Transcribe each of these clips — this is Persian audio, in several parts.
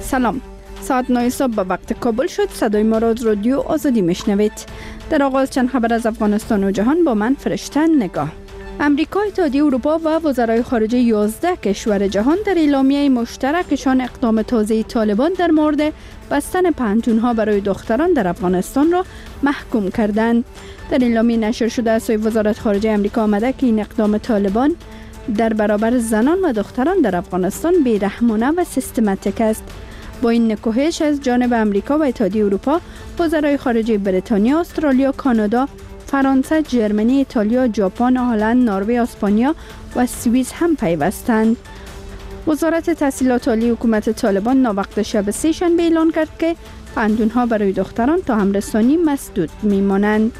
سلام. ساعت 9 صبح به وقت کابل شد. صدای ما را از رادیو آزادی میشنوید. در آغاز چند خبر از افغانستان و جهان با من فرشته نگاه. امریکا، اتحادیه اروپا و وزرای خارجه 11 کشور جهان در اعلامیه مشترکشان اقدام تازه طالبان در مورد بستن پنهان‌ها برای دختران در افغانستان را محکوم کردند. در اعلامیه نشر شده از سوی وزارت خارجه امریکا آمده که این اقدام طالبان در برابر زنان و دختران در افغانستان بی‌رحمانه و سیستماتیک است. با این نکوهش از جانب امریکا و اتحادیه اروپا، وزرای خارجه بریتانیا، استرالیا، کانادا، فرانسه، ژرمنی، ایتالیا، ژاپن، هلند، نروژ، اسپانیا و سوئیس هم پیوستند. وزارت تحصیلات عالی حکومت طالبان ناوقت شب سه شنبه اعلان کرد که پنهان‌ها برای دختران تا همرسانی مسدود می‌مانند.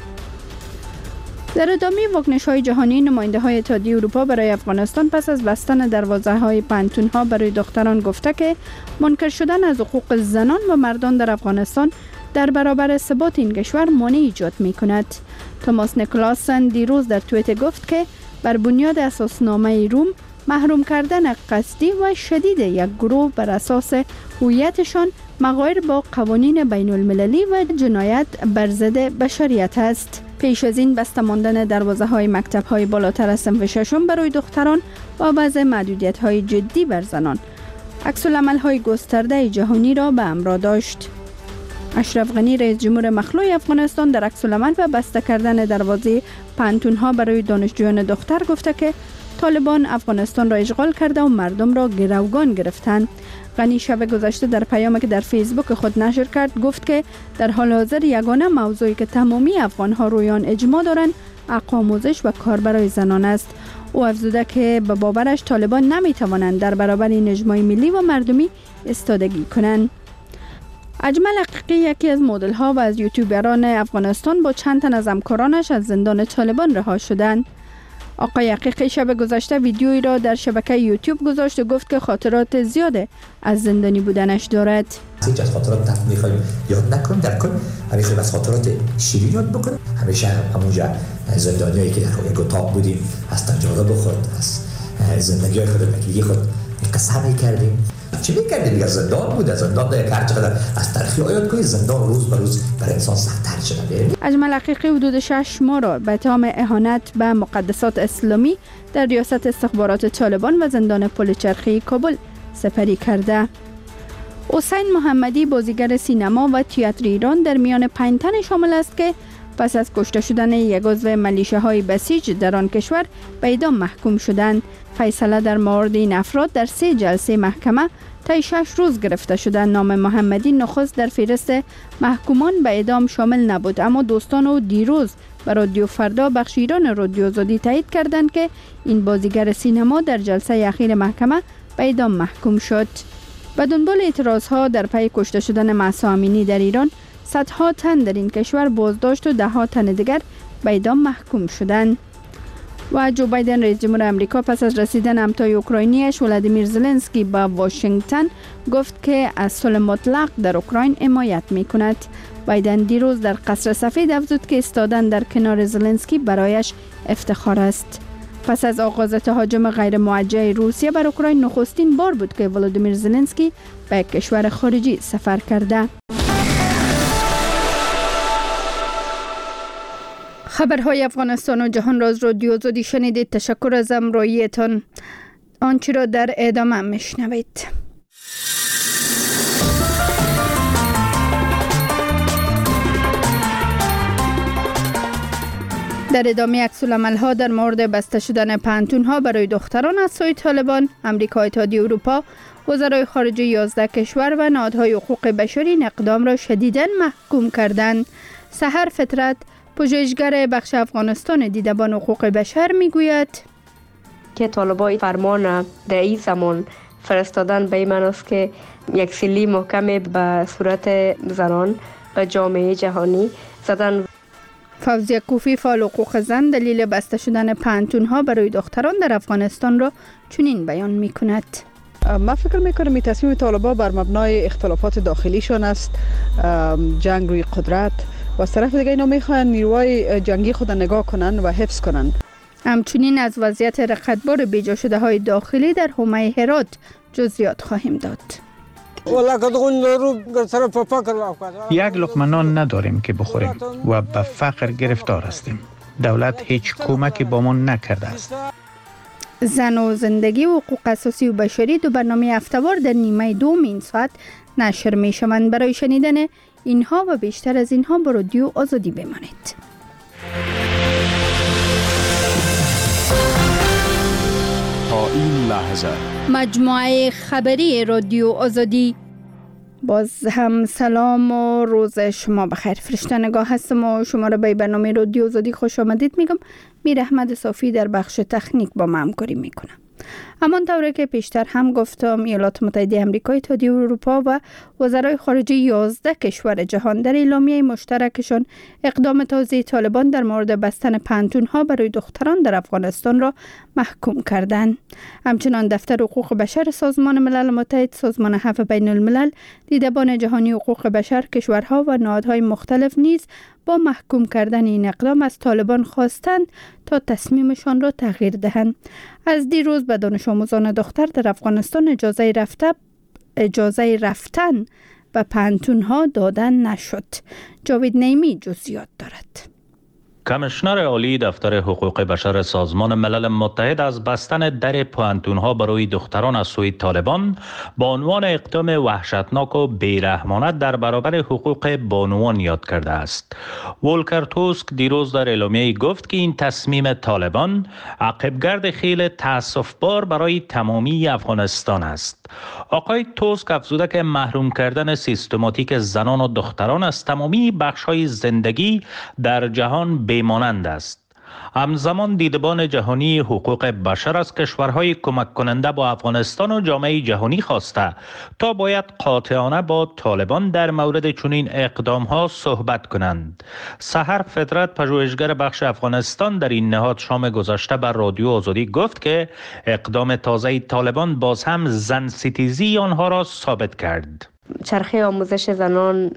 در ادامه واکنش‌های جهانی، نماینده‌های اتحادیه اروپا برای افغانستان پس از بستن دروازه‌های پنهان‌ها برای دختران گفته که منکر شدن از حقوق زنان و مردان در افغانستان در برابر ثبات این کشور مانع ایجاد می‌کند. توماس نیکلاسن دیروز در توییتر گفت که بر بنیاد اساسنامه روم محروم کردن قصدی و شدید یک گروه بر اساس هویتشان مغایر با قوانین بین المللی و جنایت بر ضد بشریت است. پیش از این بسته ماندن دروازه‌های مکتب‌های بالاتر از صنف ششم برای دختران و وضع محدودیت‌های جدی بر زنان عکس‌العمل‌های گسترده جهانی را به همراه داشت. اشرف غنی، رئیس جمهور مخلوع افغانستان، در عکس‌العمل و بسته کردن دروازه پنهان‌ها برای دانشجویان دختر گفته که طالبان افغانستان را اشغال کرده و مردم را گروگان گرفتند. غنی شب گذشته در پیامی که در فیسبوک خود نشر کرد گفت که در حال حاضر یگانه موضوعی که تمامی افغان‌ها روی آن اجماع دارند حق آموزش و کار برای زنان است. او افزوده که به باورش طالبان نمی‌توانند در برابر این اجماع ملی و مردمی ایستادگی کنند. اجمل حقیقی، یکی از مدل‌ها و از یوتیوبران افغانستان، با چند تن از همکارانش از زندان طالبان رها شدند. آقای حقیقی شب گذشته ویدیویی را در شبکه یوتیوب گذاشت و گفت که خاطرات زیاده از زندانی بودنش دارد. هیچ از خاطرات میخوایم یاد نکنیم، در کل همیشه از خاطرات شیرین یاد بکنیم. همیشه همونجا زندانیایی که در یک اتاق بودیم از تجارب خود، از زندگی خود، بچگی خود قصه می‌کردیم. چی می‌کردیم؟ دیگه زندان بود، زندان یک هر چقدر از تاریخ یاد کنید، زندان روز به روز برای انسان سخت‌تر شده. اجمل حقیقی حدود 6 ماه را به اتهام اهانت به مقدسات اسلامی در ریاست استخبارات طالبان و زندان پلچرخی کابل سپری کرده. حسین محمدی، بازیگر سینما و تئاتر ایران، در میان 5 تن شامل است که پس از کشته شدن یک عضو ملیشه‌های بسیج در آن کشور به اعدام محکوم شدند. فیصله در مورد این افراد در 3 جلسه محکمه طی 6 روز گرفته شده. نام محمدی نخست در فهرست محکومان به اعدام شامل نبود، اما دوستان او دیروز به رادیو فردا بخش ایران رادیو آزادی تایید کردند که این بازیگر سینما در جلسه اخیر محکمه به اعدام محکوم شد. به دنبال اعتراضها در پی کشته شدن مهسا امینی در ایران، صدها تن در این کشور بازداشت و 10 تن دیگر به اعدام محکوم شدند. و جو بایدن، رئیس جمهور امریکا، پس از رسیدن همتای اوکراینیش ولادیمیر زلنسکی به واشنگتن گفت که از صلح مطلق در اوکراین حمایت می‌کند. بایدن دیروز در قصر سفید افزود که ایستادن در کنار زلنسکی برایش افتخار است. پس از آغاز تهاجم غیر موجه روسیه بر اوکراین، نخستین بار بود که ولادیمیر زلنسکی به یک کشور خارجی سفر کرده. خبرهای افغانستان و جهان را از رادیو آزادی شنیدید. تشکر از همراهیتان. آنچه را در ادامه میشنوید. در ادامه عکس‌العمل‌ها در مورد بسته شدن پنهان‌ها برای دختران از سوی طالبان، امریکا، اتحادیه اروپا، وزرای خارجه 11 کشور و نهادهای حقوق بشری این اقدام را شدیداً محکوم کردند. سحر فطرت، پژوهشگر بخش افغانستان دیدبان حقوق بشر، میگوید که طالبان فرمان در این زمان فرستادن به این معنی است که یک سیلی محکم به صورت زنان و جامعه جهانی زدن. فوزیه کوفی، فعال حقوق زن، دلیل بسته شدن پنهان‌ها برای دختران در افغانستان را چنین بیان می‌کند. من فکر میکنم این تصمیم طالبان بر مبنای اختلافات داخلیشان است، جنگ روی قدرت، و از طرف دیگه اینا میخوان نیروهای جنگی خود نگاه کنن و حفظ کنن. همچنین از وضعیت رقتبار بیجا شده های داخلی در حومه هرات جزئیات خواهیم داد. یک لقمه نان نداریم که بخوریم و به فقر گرفتار هستیم. دولت هیچ کمکی با ما نکرده است. زن و زندگی و حقوق اساسی و بشری دو برنامه هفته‌وار در نیمه دوم این ساعت نشر می شوند. برای شنیدن اینها و بیشتر از اینها با رادیو آزادی بمانید. تا این لحظه مجموعه خبری رادیو آزادی. باز هم سلام و روز شما بخیر. فرشته نگاه هستم و شما را به برنامه رادیو آزادی خوش آمدید میگم. میر احمد صافی در بخش تکنیک با ما همکاری میکنم. همان طوری که پیشتر هم گفتم، ایالات متحده آمریکا، اتحادیه اروپا و وزرای خارجه 11 کشور جهان در اعلامیه مشترکشان اقدام تازه طالبان در مورد بستن پانتون‌ها برای دختران در افغانستان را محکوم کردند. همچنان دفتر حقوق بشر سازمان ملل متحد، سازمان عفو بین الملل، دیدبان جهانی حقوق بشر، کشورها و نهادهای مختلف نیز با محکوم کردن این اقدام از طالبان خواستند تا تصمیمشان را تغییر دهند. از دیروز به دانش آموزان دختر در افغانستان اجازه رفتن به پانتون‌ها دادن نشد. جاوید نیمی جزئیات دارد. کمیشنر عالی دفتر حقوق بشر سازمان ملل متحد از بستن در پانتون‌ها برای دختران از سوی طالبان با عنوان اقدام وحشتناک و بیرحمانه در برابر حقوق بانوان یاد کرده است. ولکر توسک دیروز در اعلامیه گفت که این تصمیم طالبان عقبگرد خیلی تأسف‌بار برای تمامی افغانستان است. آقای توسک افزوده که محروم کردن سیستماتیک زنان و دختران از تمامی بخش‌های زندگی در جهان بیمانند است. همزمان دیدبان جهانی حقوق بشر از کشورهای کمک کننده با افغانستان و جامعه جهانی خواسته تا باید قاطعانه با طالبان در مورد چنین اقدام‌ها صحبت کنند. سحر فطرت، پژوهشگر بخش افغانستان در این نهاد، شام گذشته بر رادیو آزادی گفت که اقدام تازه طالبان باز هم زن ستیزی آنها را ثابت کرد. چرخه آموزش زنان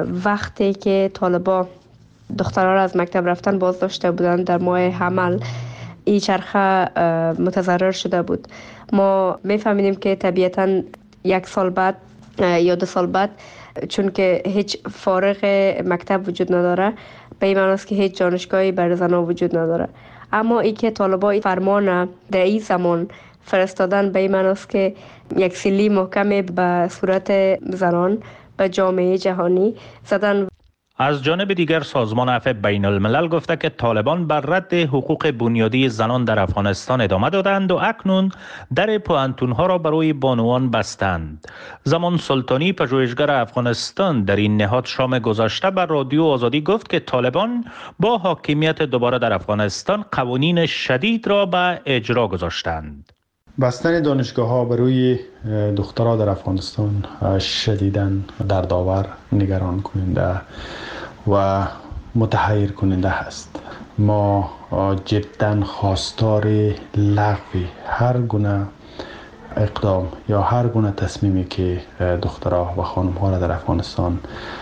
وقتی که طالبان دخترها را از مکتب رفتن باز داشته بودند در ماه حمل، این چرخه متضرر شده بود. ما میفهمیدیم که طبیعتاً 1 سال بعد یا 2 سال بعد، چون که هیچ فارغ مکتب وجود نداره، به این معنی است که هیچ دانشگاهی برای زنان وجود نداره. اما ای که طالبان فرمان در این زمان فرستادن، به این معنی است که یک سیلی محکمی به صورت زنان به جامعه جهانی زدن. از جانب دیگر سازمان عفو بین الملل گفته که طالبان بر رد حقوق بنیادی زنان در افغانستان ادامه دادند و اکنون در پانتون‌ها را برای بانوان بستند. زمان سلطانی، پژوهشگر افغانستان در این نهاد، شام گذشته بر رادیو آزادی گفت که طالبان با حاکمیت دوباره در افغانستان قوانین شدید را به اجرا گذاشتند. بستن دانشگاه‌ها برای دخترها در افغانستان شدیداً دردآور، نگران کننده و متحیر کننده است. ما جداً خواستار لغو هر گونه اقدام یا هر گونه تصمیمی که دخترها و خانم‌ها را در افغانستان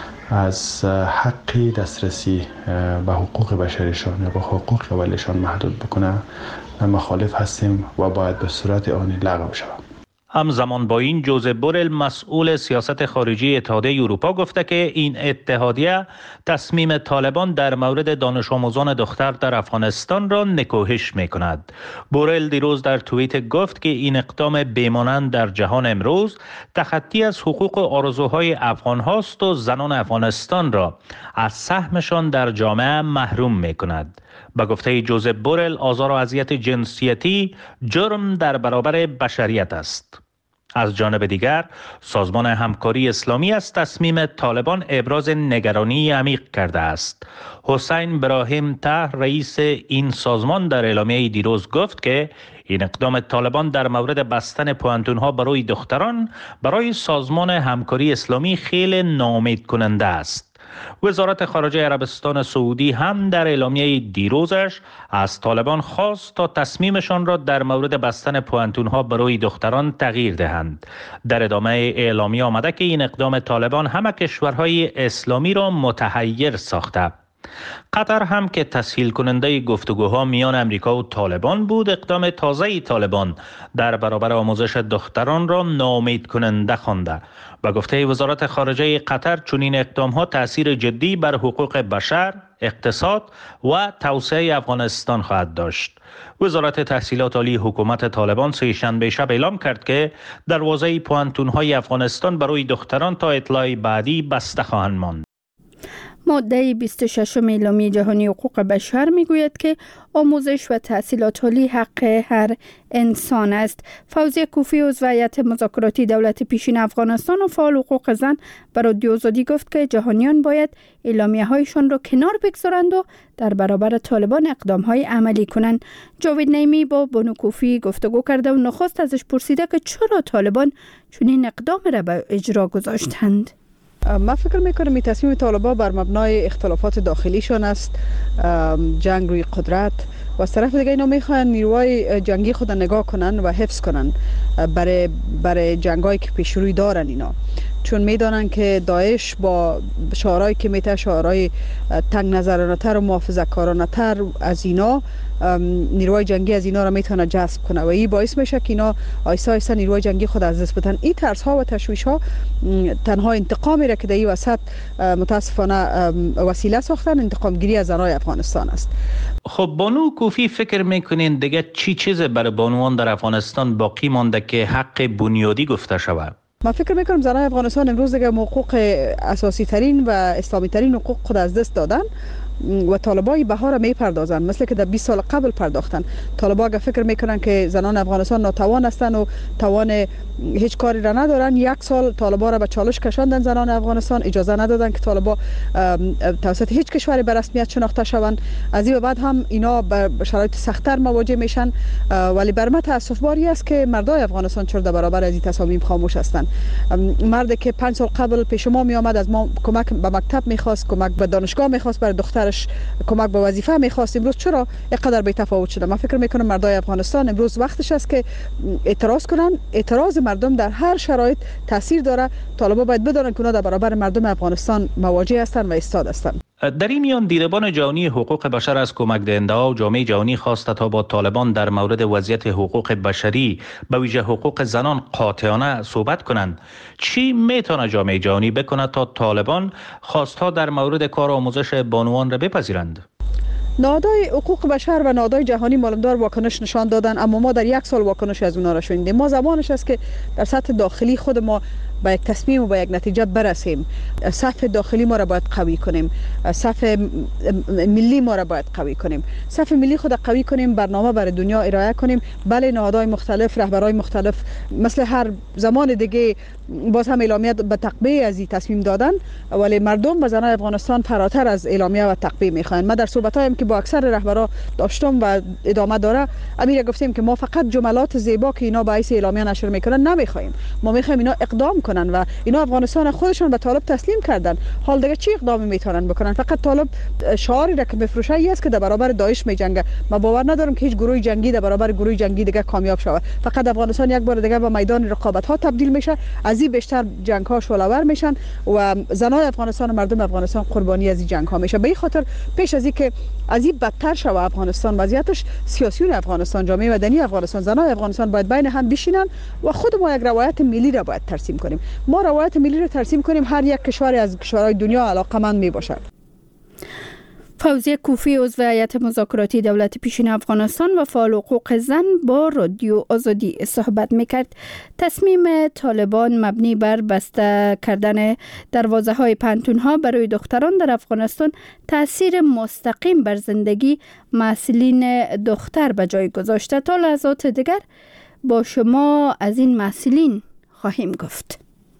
از حق دسترسی به حقوق بشریشان یا به حقوق اولیشان محدود بکنه مخالف هستیم و باید به صورت آنی لغو شود. همزمان با این، جوزپ بورل، مسئول سیاست خارجی اتحادیه اروپا، گفته که این اتحادیه تصمیم طالبان در مورد دانش آموزان دختر در افغانستان را نکوهش می‌کند. بورل دیروز در توییت گفت که این اقدام بیمانند در جهان امروز تخطی از حقوق و آرزوهای افغان هاست و زنان افغانستان را از سهمشان در جامعه محروم می‌کند. به گفته جوزپ بورل، آزار و اذیت جنسیتی جرم در برابر بشریت است. از جانب دیگر، سازمان همکاری اسلامی از تصمیم طالبان ابراز نگرانی عمیق کرده است. حسین براهیم طاهر، رئیس این سازمان، در اعلامیه دیروز گفت که این اقدام طالبان در مورد بستن پانتون‌ها برای دختران برای سازمان همکاری اسلامی خیلی ناامید کننده است. وزارت خارجه عربستان سعودی هم در اعلامیه دیروزش از طالبان خواست تا تصمیمشان را در مورد بستن پانتون‌ها برای دختران تغییر دهند. در ادامه اعلامیه آمده که این اقدام طالبان همه کشورهای اسلامی را متحیر ساخته. قطر هم که تسهیل کننده گفتگوها میان امریکا و طالبان بود، اقدام تازه طالبان در برابر آموزش دختران را ناامید کننده خوانده و گفته وزارت خارجه قطر چنین اقدامها تأثیر جدی بر حقوق بشر، اقتصاد و توسعه افغانستان خواهد داشت. وزارت تحصیلات عالی حکومت طالبان سه‌شنبه شب اعلام کرد که دروازه پوهنتون‌های افغانستان برای دختران تا اطلاع بعدی بسته خواهند ماند. ماده 26 اعلامیه جهانی حقوق بشر میگوید که آموزش و تحصیلات عالی حق هر انسان است. فوزیه کوفی عضو هیئت مذاکراتی دولت پیشین افغانستان و فعال حقوق زن به رادیو آزادی گفت که جهانیان باید اعلامیه هایشان را کنار بگذارند و در برابر طالبان اقدام های عملی کنند. جاوید نعیمی با بانو کوفی گفتگو کرده و نخست ازش پرسیده که چرا طالبان چنین اقدام را به اجرا گذاشتند. من فکر میکنم این تصمیم طالبان بر مبنای اختلافات داخلیشان است، جنگ روی قدرت، و از طرف دیگه اینا میخوان نیروهای جنگی خود نگاه کنن و حفظ کنن برای جنگایی که پیش روی دارن اینا، چون میدانن که داعش با شعارهایی که میته شعارهای تنگ نظرانه تر و محافظه کارانه تر از اینا، نیروهای جنگی از اینا را میتونه جذب کنه و این باعث میشه که اینا آیسته آیسته نیروهای جنگی خود از دست بدن. این ترس ها و تشویش ها تنها انتقامی را که در این وسط متاسفانه وسیله ساختن، انتقام گیری از زنای افغانستان است. خب بانو کوفی، فکر میکنین دیگه چی چیز برای بانوان در افغانستان باقی مانده که حق بنیادی گفته شود؟ من فکر میکنم زنای افغانستان امروز دیگه حقوق اساسی ترین و اسلامی ترین حقوق خود از دست دادن و طالبای بهار میپردازن، مثل که در 20 سال قبل پرداختن. طالبا اگه فکر میکنن که زنان افغانستان ناتوان هستن و توان هیچ کاری را ندارن، 1 سال طالبا را به چالش کشاندن زنان افغانستان، اجازه ندادن که طالبا توسط هیچ کشوری به رسمیت شناخته شوند. از این بعد هم اینا به شرایط سخت‌تر مواجه میشن، ولی بر من تاسف باری است که مردای افغانستان چرا در برابر از این تصامیم خاموش هستند. مردی که 5 سال قبل پیش ما می آمد، از ما کمک به مکتب میخواست، کمک به دانشگاه میخواست، برای دخترش کمک به وظیفه میخواست، امروز چرا اینقدر بی تفاوت شده؟ من فکر میکنم مردای افغانستان امروز وقتش است که اعتراض کنن. اعتراض مردم در هر شرایط تاثیر داره. طالبان باید بدونن که اونا در برابر مردم افغانستان مواجه هستند و ایستاد هستند. در این میان دیدبان جهانی حقوق بشر از کمک دهنده ها و جامعه جهانی خواسته تا با طالبان در مورد وضعیت حقوق بشری به ویژه حقوق زنان قاطعانه صحبت کنند. چی میتونه جامعه جهانی بکنه تا طالبان خواستها در مورد کار آموزش بانوان را بپذیرند؟ نهادهای حقوق بشر و نهادهای جهانی معلومدار واکنش نشان دادن، اما ما در 1 سال واکنش از اونا را شنیدیم. ما زمانش است که در سطح داخلی خود ما با یک تصمیم و با یک نتیجه برسیم. صف داخلی ما را باید قوی کنیم، صف ملی ما را باید قوی کنیم، صف ملی خود قوی کنیم، برنامه برای دنیا ارائه کنیم. بله، نهادهای مختلف، رهبرای مختلف مثل هر زمان دیگه باز هم اعلامیه به تقبیه از این تصمیم دادن، ولی مردم و زنان افغانستان فراتر از اعلامیه و تقبیه میخواین. ما در صحبتایم که با اکثر رهبرا داشتم و ادامه داره، امیر گفتیم که ما فقط جملات زیبا که اینا باعث اعلامیه نشر میکنن نمیخوایم، ما میخوایم اینا اقدام کنن و اینا افغانستان خودشون به طالب تسلیم کردن. حال دیگه چی اقدامی میتونن بکنن؟ فقط طالب شعاری را که میفروشه است که در برابر داعش میجنگه. ما باور ندارم که هیچ گروه جنگی در برابر گروه جنگی دیگه کامیاب شود. فقط افغانستان یک بار دیگه به میدان رقابت ها تبدیل میشه، از این بیشتر جنگ ها شعله‌ور میشن و زنان افغانستان و مردم افغانستان قربانی از این جنگ ها میشه. به این خاطر پیش از این که از این بدتر شود افغانستان وضعیتش، سیاسیون افغانستان، جامعه مدنی افغانستان، زنان افغانستان باید بین هم بشینن و خود ما یک روایت ملی را باید ترسیم کنیم. ما روایت ملی را ترسیم کنیم، هر یک کشور از کشورهای دنیا علاقمند می باشد. فوزیه کوفی عضو هیئت مذاکراتی دولت پیشین افغانستان و فعال حقوق زن با رادیو آزادی صحبت میکرد. تصمیم طالبان مبنی بر بسته کردن دروازه های پانتون ها برای دختران در افغانستان تاثیر مستقیم بر زندگی محصلین دختر به جای گذاشته. تا لحظات دیگر با شما از این محصلین خواهیم گفت.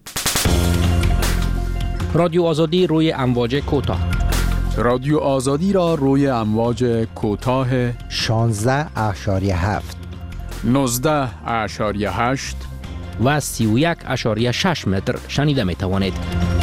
رادیو آزادی روی امواج کوتاه. رادیو آزادی را روی امواج کوتاه 16.7 19.8 و 31.6 متر شنیده می توانید.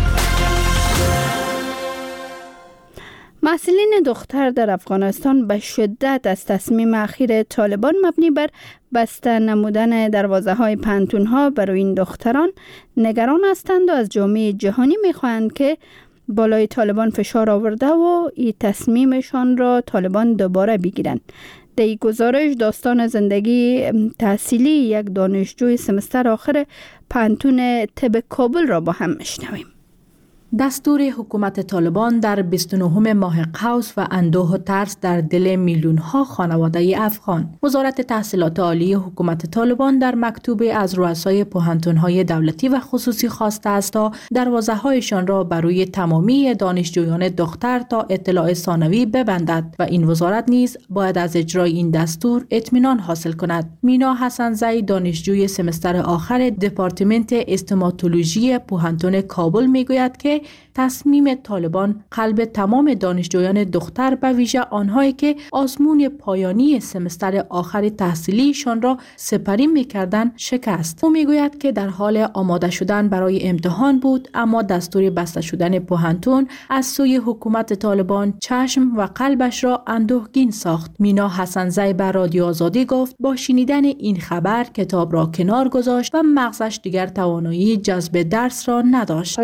محصلین دختر در افغانستان به شدت از تصمیم اخیر طالبان مبنی بر بسته نمودن دروازه های پانتون ها برای این دختران نگران هستند و از جامعه جهانی می خواهند که بالای طالبان فشار آورده و این تصمیمشان را طالبان دوباره بگیرند. در این گزارش داستان زندگی تحصیلی یک دانشجوی سمستر آخر پانتون طب کابل را با هم میشنویم. دستور حکومت طالبان در 29 ماه قوس و اندوه و ترس در دل میلیون‌ها خانواده افغان. وزارت تحصیلات عالی حکومت طالبان در مکتوبی از رؤسای پوهنتون‌های دولتی و خصوصی خواسته است تا دروازه‌هایشان را برای تمامی دانشجویان دختر تا اطلاع ثانوی ببندد و این وزارت نیز باید از اجرای این دستور اطمینان حاصل کند. مینا حسن‌زی دانشجوی سمستر آخر دپارتمنت استوماتولوژی پوهنتون کابل میگوید که تصمیم طالبان قلب تمام دانشجویان دختر به ویژه آنهایی که آزمون پایانی سمستر آخر تحصیلیشان را سپری می‌کردند شکست. او میگوید که در حال آماده شدن برای امتحان بود، اما دستور بسته شدن پوهنتون از سوی حکومت طالبان چشم و قلبش را اندوهگین ساخت. مینا حسن‌زی به رادیو آزادی گفت با شنیدن این خبر کتاب را کنار گذاشت و مغزش دیگر توانایی جذب درس را نداشت.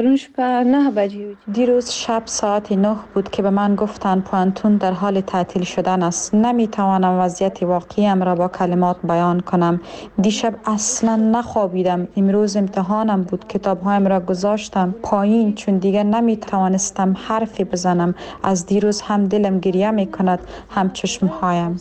دیروز شب ساعت 9 بود که به من گفتند پوهنتون در حال تعطیل شدن است. نمیتوانم وضعیت واقعیم را با کلمات بیان کنم. دیشب اصلا نخوابیدم. امروز امتحانم بود. کتابهایم را گذاشتم پایین چون دیگر نمیتوانستم حرفی بزنم. از دیروز هم دلم گریه میکند هم چشمهایم.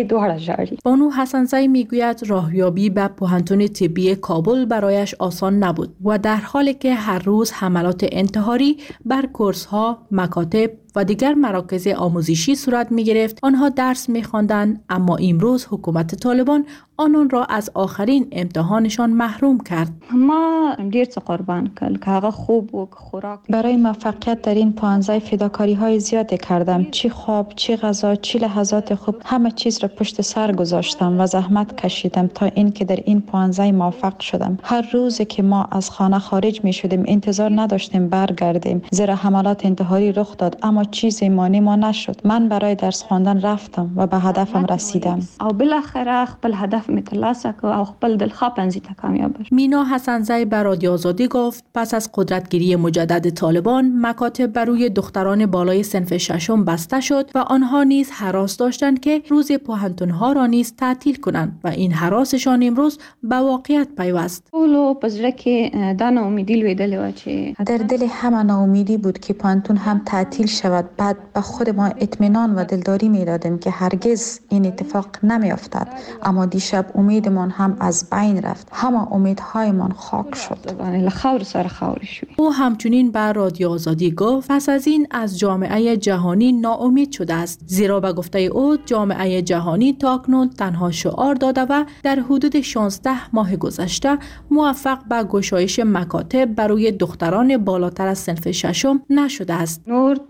بانو حسن‌زی میگوید راهیابی به پوهنتون طبی کابل برایش آسان نبود و در حالی که هر روز حملات انتحاری بر کورس‌ها، مکاتب و دیگر مراکز آموزشی صورت می گرفت. آنها درس می خواندند، اما امروز حکومت طالبان آنان را از آخرین امتحانشان محروم کرد. ما دیر څه قربان کړل که هغه خوب و خوراک. برای موفقیت در این پانزه فداکاری های زیاد کردم. چی خواب، چی غذا، چی لحظات خوب، همه چیز را پشت سر گذاشتم و زحمت کشیدم تا اینکه در این پانزه موفق شدم. هر روزی که ما از خانه خارج می شدیم انتظار نداشتیم برگردیم، زیرا حملات انتحاری رخ داد، اما چیزی مانع ما نشد. من برای درس خواندن رفتم و به هدفم رسیدم. او بالاخره خپل هدف می ترلاسه کړ او خپل دلخواه پنځه ته کامیاب شد. مینا حسن‌زی به رادیو آزادی گفت پس از قدرتگیری مجدد طالبان مکاتب بر روی دختران بالای صنف ششم بسته شد و آنها نیز هراس داشتند که روز پوهنتون‌ها را نیز تعطیل کنند و این هراسشان امروز به واقعیت پیوست. ټولو په زړه کې دا ناامیدي لویدلې وه چې در دل همه ناامیدی بود که پوهنتون هم تعطیل شود. بعد به خود ما اطمینان و دلداری می دادیم که هرگز این اتفاق نمی افتد، اما دیشب امیدمان هم از بین رفت. همه امیدهایمان خاک شد. خاور سر خاور شد. او همچنین به رادیو آزادی گفت پس از این از جامعه جهانی ناامید شده است، زیرا به گفته او جامعه جهانی تاکنون تنها شعار داده و در حدود 16 ماه گذشته موفق به گشایش مکاتب برای دختران بالاتر از صنف ششم نشده است.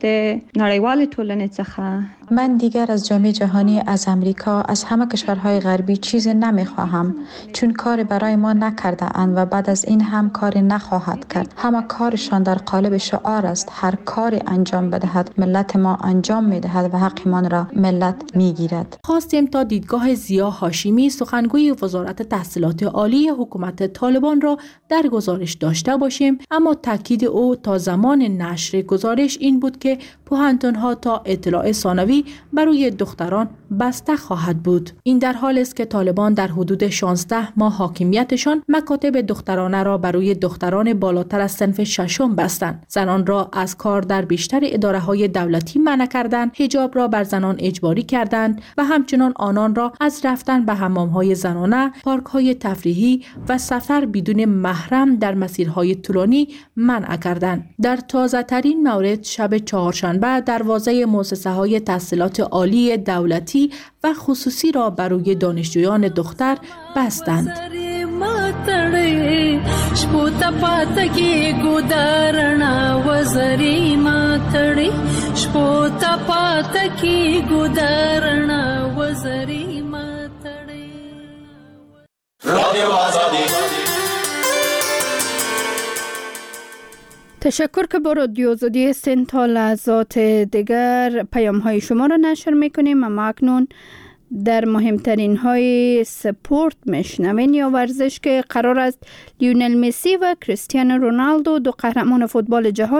نړیوال ټولنې څخه من دیگر از جامعه جهانی، از امریکا، از همه کشورهای غربی چیزی نمیخواهم، چون کار برای ما نکرده اند و بعد از این هم کاری نخواهد کرد. همه کارشان در قالب شعار است. هر کاری انجام بدهد ملت ما انجام میدهد و حقمان را ملت میگیرد. خواستیم تا دیدگاه ضیا هاشمی سخنگوی وزارت تحصیلات عالی حکومت طالبان را در گزارش داشته باشیم، اما تاکید او تا زمان نشر گزارش این بود که پوهنتون‌ها تا اطلاع ثانوی برای دختران بسته خواهد بود. این در حالی است که طالبان در حدود 16 ماه حاکمیتشان مکاتب دخترانه را برای دختران بالاتر از صنف ششم بستند. زنان را از کار در بیشتر اداره‌های دولتی منع کردند، حجاب را بر زنان اجباری کردند و همچنان آنان را از رفتن به حمام‌های زنانه، پارک‌های تفریحی و سفر بدون محرم در مسیرهای طولانی منع کردند. در تازه‌ترین مورد شب چهارشنبه دروازه مؤسسه‌های تحصیلات عالی دولتی و خصوصی را برای دانشجویان دختر بستند. تشکر که با رادیو آزادی هستین. تا لحظات دیگر پیام های شما را نشر میکنیم. اما اکنون در مهمترین های سپورت میشنوین یا ورزش که قرار است لیونل مسی و کریستیانو رونالدو دو قهرمان فوتبال جهان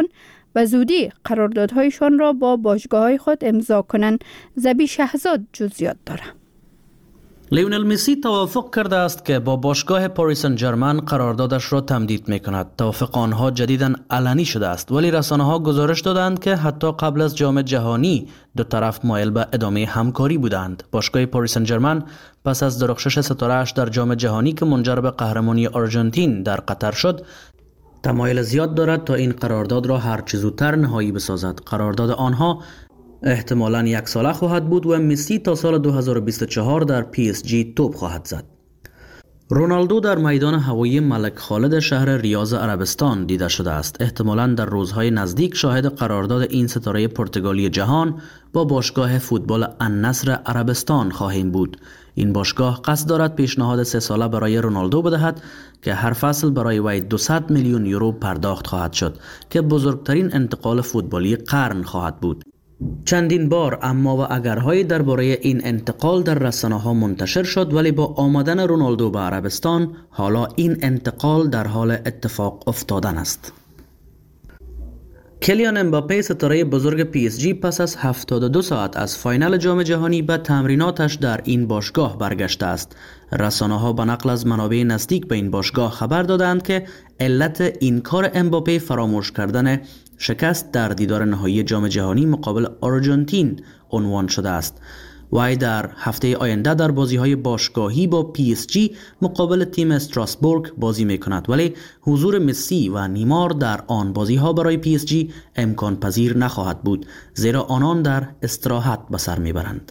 و زودی قراردادهایشان را با باشگاه‌های خود امضا کنند. زبی شهزاد جزئیات دارد. لیونل مسی توافق کرده است که با باشگاه پاریس سن ژرمن قراردادش را تمدید می‌کند. توافق آنها جدیداً علنی شده است، ولی رسانه‌ها گزارش دادند که حتی قبل از جام جهانی دو طرف مایل به ادامه همکاری بودند. باشگاه پاریس سن ژرمن پس از درخشش ستاره‌اش در جام جهانی که منجر به قهرمانی آرژانتین در قطر شد، تمایل زیاد دارد تا این قرارداد را هر چه زودتر نهایی بسازد. قرارداد آنها احتمالاً 1 ساله خواهد بود و مسی تا سال 2024 در پی اس جی توپ خواهد زد. رونالدو در میدان هوایی ملک خالد شهر ریاض عربستان دیده شده است. احتمالاً در روزهای نزدیک شاهد قرارداد این ستاره پرتغالی جهان با باشگاه فوتبال النصر عربستان خواهیم بود. این باشگاه قصد دارد پیشنهاد 3 ساله برای رونالدو بدهد که هر فصل برای وی 200 میلیون یورو پرداخت خواهد شد که بزرگترین انتقال فوتبالی قرن خواهد بود. چندین بار اما و اگرهای درباره این انتقال در رسانه‌ها منتشر شد، ولی با آمدن رونالدو به عربستان حالا این انتقال در حال اتفاق افتادن است. کلیان امباپه ستاره بزرگ پی اس جی پس از 72 ساعت از فاینال جام جهانی به تمریناتش در این باشگاه برگشته است. رسانه‌ها به نقل از منابع نزدیک به این باشگاه خبر دادند که علت این کار امباپه فراموش کردن شکست در دیدار نهایی جام جهانی مقابل آرژانتین عنوان شده است. وی در هفته آینده در بازی‌های باشگاهی با پی اس جی مقابل تیم استراسبورگ بازی می‌کند، ولی حضور مسی و نیمار در آن بازی‌ها برای پی اس جی امکان پذیر نخواهد بود، زیرا آنان در استراحت به سر می‌برند.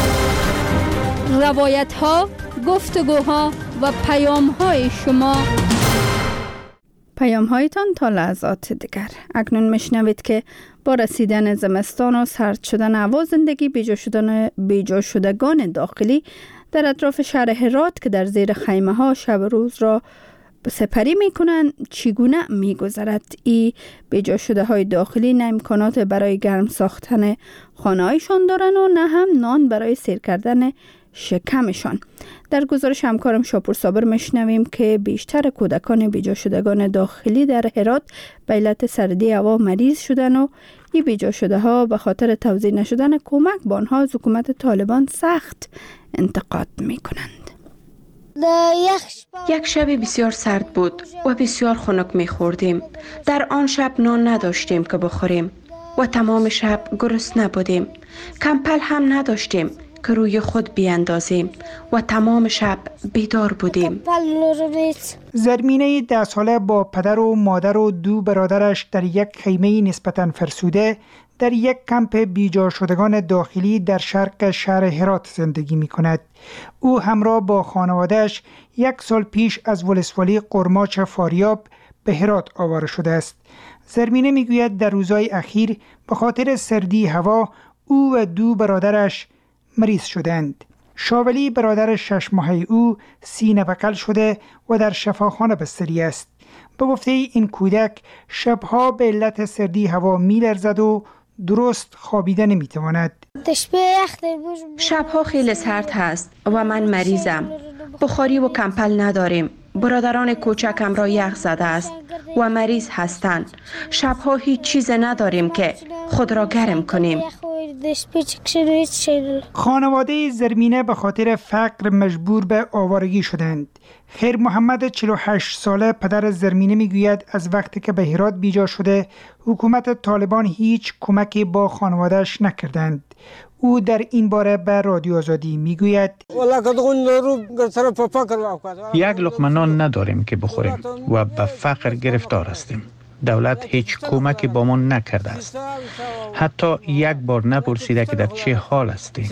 روایت‌ها، گفتگوها و پیام‌های شما، پیام‌هایتان تا لحظات دیگر. اکنون میشنوید که با رسیدن زمستان و سرد شدن هوا زندگی بیجا شدگان داخلی در اطراف شهر هرات که در زیر خیمه ها شب روز را سپری میکنند چگونه میگذرد. این بیجا شده های داخلی نه امکانات برای گرم ساختن خانه هایشان دارند و نه هم نان برای سیر کردن شکمشان. در گزارش همکارم شاپور صابر میشنویم که بیشتر کودکان بیجا شدگان داخلی در هرات به علت سردی هوا مریض شدن و این بیجا شده ها به خاطر توزیع نشدن کمک به آنها از حکومت طالبان سخت انتقاد میکنند. یک شب بسیار سرد بود و بسیار خنک میخوردیم. در آن شب نان نداشتیم که بخوریم و تمام شب گرسنه بودیم. کمپل هم نداشتیم که روی خود بیاندازیم و تمام شب بیدار بودیم. زرمینه 10 ساله با پدر و مادر و 2 برادرش در یک خیمه نسبتاً فرسوده در یک کمپ بیجا شدگان داخلی در شرق شهر هرات زندگی می کند. او همراه با خانوادهش 1 سال پیش از ولسوالی قرماچ فاریاب به هرات آواره شده است. زرمینه می گوید در روزهای اخیر به خاطر سردی هوا او و 2 برادرش مریض شدند. شاولی برادر 6 ماهه او سینه بغل شده و در شفاخانه بستری است. به گفته این کودک شبها به علت سردی هوا میلرزد و درست خوابیده نمیتواند. شبها خیلی سرد هست و من مریضم. بخاری و کمپل نداریم. برادران کوچکم را یخ زده است و مریض هستند. شبها هیچ چیز نداریم که خود را گرم کنیم. خانواده زرمینه به خاطر فقر مجبور به آوارگی شدند. خیر محمد 48 ساله پدر زرمینه میگوید از وقتی که به هرات بیجا شده حکومت طالبان هیچ کمکی با خانوادهش نکردند. او در این باره به رادیو آزادی میگوید 1 لقمه نان نداریم که بخوریم و به فقر گرفتار هستیم. دولت هیچ کمکی با ما نکرده است. حتی 1 بار نپرسیده که در چه حال هستی.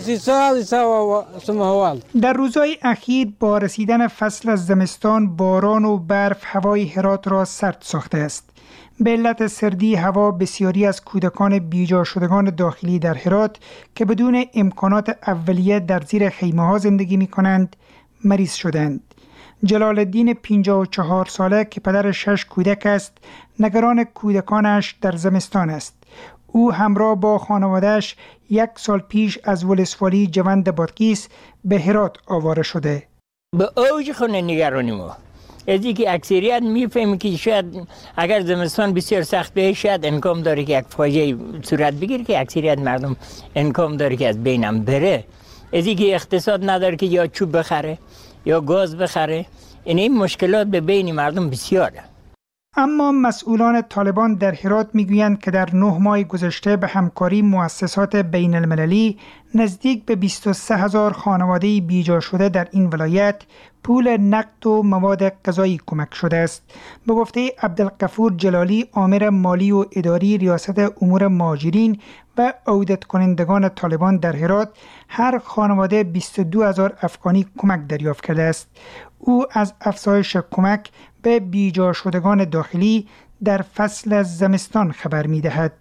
در روزهای اخیر با رسیدن فصل از زمستان باران و برف هوای هرات را سرد ساخته است. به علت سردی هوا بسیاری از کودکان بیجا شدگان داخلی در هرات که بدون امکانات اولیه در زیر خیمه ها زندگی می کنند مریض شدند. جلال الدین 54 ساله که پدر 6 کودک است نگران کودکانش در زمستان است. او همراه با خانواده‌اش 1 سال پیش از ولسوالی جوند بادغیس به هرات آواره شده. به اوج خونه نگرانی ما از اینکه اکثریت میفهمی که شاید اگر زمستان بسیار سخت بشه شاید امکان داره که یک فاجعه صورت بگیره که اکثریت مردم امکان داره که از بینم بره. از اینکه اقتصاد نداره که یا چوب بخره یا گاز بخره. این مشکلات به بین مردم بسیاره. اما مسئولان طالبان در هرات میگویند که در 9 ماه گذشته به همکاری مؤسسات بین المللی نزدیک به 23,000 خانواده بیجا شده در این ولایت پول نقد و مواد غذایی کمک شده است. به گفته عبدالغفور جلالی، آمر مالی و اداری ریاست امور مهاجرین و عودت کنندگان طالبان در هرات، هر خانواده 22,000 افغانی کمک دریافت کرده است. او از افزایش کمک به بیجا شدگان داخلی در فصل زمستان خبر می دهد.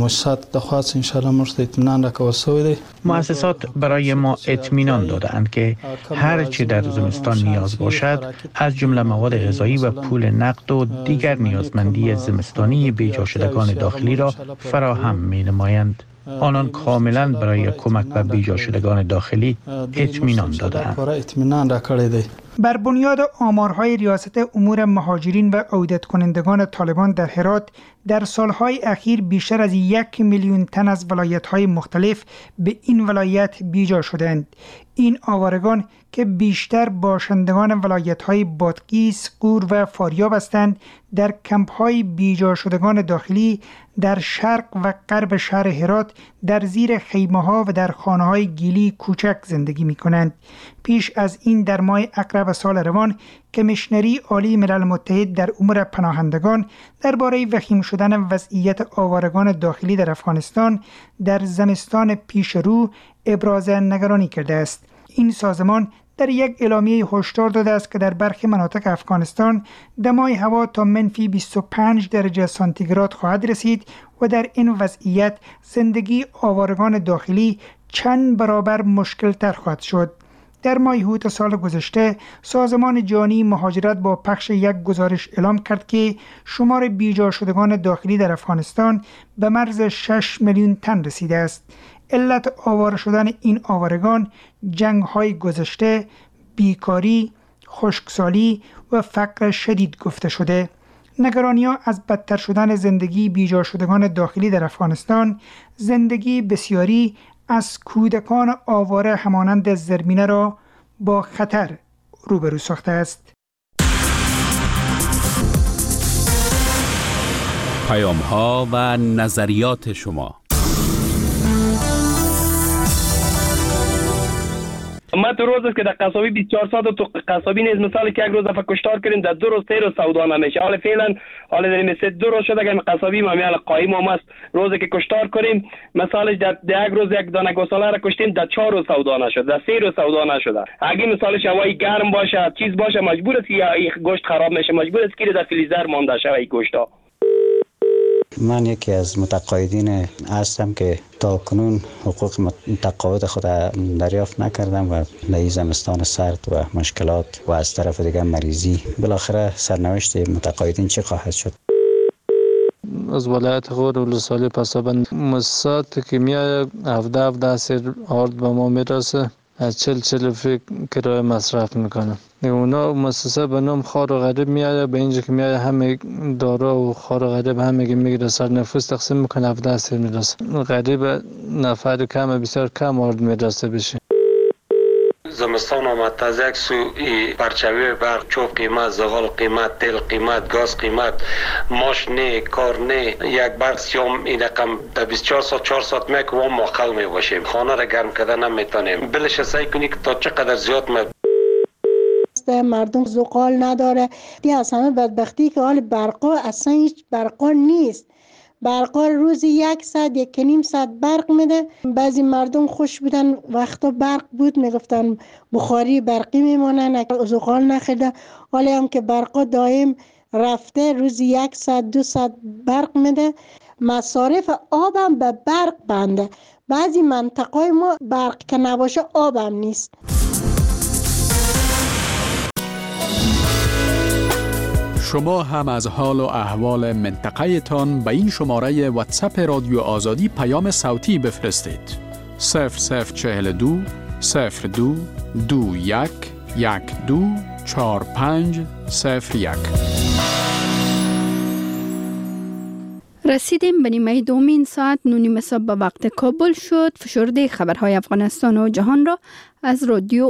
مؤسسات برای ما اطمینان دادند که هر چه در زمستان نیاز باشد از جمله مواد غذایی و پول نقد و دیگر نیازمندی زمستانی بیجا شدگان داخلی را فراهم می نمایند. آنان کاملا برای کمک به بیجا شدگان داخلی اطمینان دادند. بر بنیاد آمارهای ریاست امور مهاجرین و عودت کنندگان طالبان در هرات، در سالهای اخیر بیشتر از 1 میلیون تن از ولایت‌های مختلف به این ولایت بیجا شدند. این آوارگان که بیشتر باشندگان ولایت‌های بادغیس، غور و فاریاب هستند، در کمپ‌های بیجا شدگان داخلی در شرق و غرب شهر هرات در زیر خیمه‌ها و در خانه‌های گیلی کوچک زندگی می‌کنند. پیش از این در ماه اکرب سال روان کمیشنری عالی ملل متحد در امور پناهندگان درباره وخیم شدن وضعیت آوارگان داخلی در افغانستان در زمستان پیش رو ابراز نگرانی کرده است. این سازمان در یک اعلامیه هشدار داده است که در برخی مناطق افغانستان دمای هوا تا منفی 25 درجه سانتیگراد خواهد رسید و در این وضعیت زندگی آوارگان داخلی چند برابر مشکل تر خواهد شد. در ماه اوت سال گذشته سازمان جهانی مهاجرت با پخش یک گزارش اعلام کرد که شمار بیجا شدگان داخلی در افغانستان به مرز 6 میلیون تن رسیده است. علت آواره شدن این آوارگان جنگ‌های گذشته، بیکاری، خشکسالی و فقر شدید گفته شده. نگرانی‌ها از بدتر شدن زندگی بیجا شدگان داخلی در افغانستان، زندگی بسیاری از کودکان آواره همانند زرمینه را با خطر روبرو ساخته است. پیام‌ها و نظریات شما. ما تو روز است که در قصابی 24 ساعت تو قصابی نیز مثال که یک روز دفعه کشتار کردیم در 2 روز 3 روز سودا نمیشه. حالا فعلا حالا در این 2 روز شده که قصابی ما میال قایم هم است. روزی که کشتار کنیم مثالش در یک روز یک دانه گوساله را کشتیم در 4 روز سودا نشد، در 3 روز سودا نشده. اگه مثالش هوای گرم باشه چیز باشه مجبور است یا گوشت خراب میشه، مجبور است که در فریزر مانده شه این گوشتا. من یکی از متقاعدین هستم که تا کنون حقوق متقاعد خود دریافت نکردم و در زمستان سرد و مشکلات و از طرف دیگر مریضی بالاخره سرنوشت متقاعدین چی خواهد شد؟ از ولایت غور ولسوالی پسابند مؤسسات که میاد 17 سر آرد به ما میرسه از 40 فکر کرایه مصرف میکنم. اونا مؤسسه به نام خار و غریب میاد، به اینجا که میاد همه دارا و خار و غریب همه که میگیره سر نفوس تقسیم میکنه 17 سر میرسه. غریب نفر کم بسیار کم آرد میرسه بشه. زمستان آمد از یک سو پرچوی برق چوب قیمت، زغال قیمت، تیل قیمت، گاز قیمت، ماش نه، کار نه، یک برق سیام این رقم در 24 ساعت 4 ساعت میک و ما خل می باشیم، خانه را گرم کردن نمیتونیم. بلش سعی کنی که تا چقدر زیاد مردم زغال نداره. دی اصلا بدبختی که حال برقا اصلا هیچ برقا نیست. برقا روزی 1 ساعت 1.5 ساعت برق میده. بعضی مردم خوش بودن وقتا برق بود میگفتن بخاری برقی میمونن، زغال نخیده. حالا هم که برقا دائم رفته روزی 1 ساعت 2 ساعت برق میده. مصارف آبم به برق بنده. بعضی منطقه ما برق که نباشه آبم نیست. شما هم از حال و احوال منطقه تان به این شماره واتساپ رادیو آزادی پیام صوتی بفرستید. 0042 02 21 12 4501. رسیدیم به نیمه دومین ساعت 9:30 به وقت کابل شد. فشرده خبرهای افغانستان و جهان را از رادیو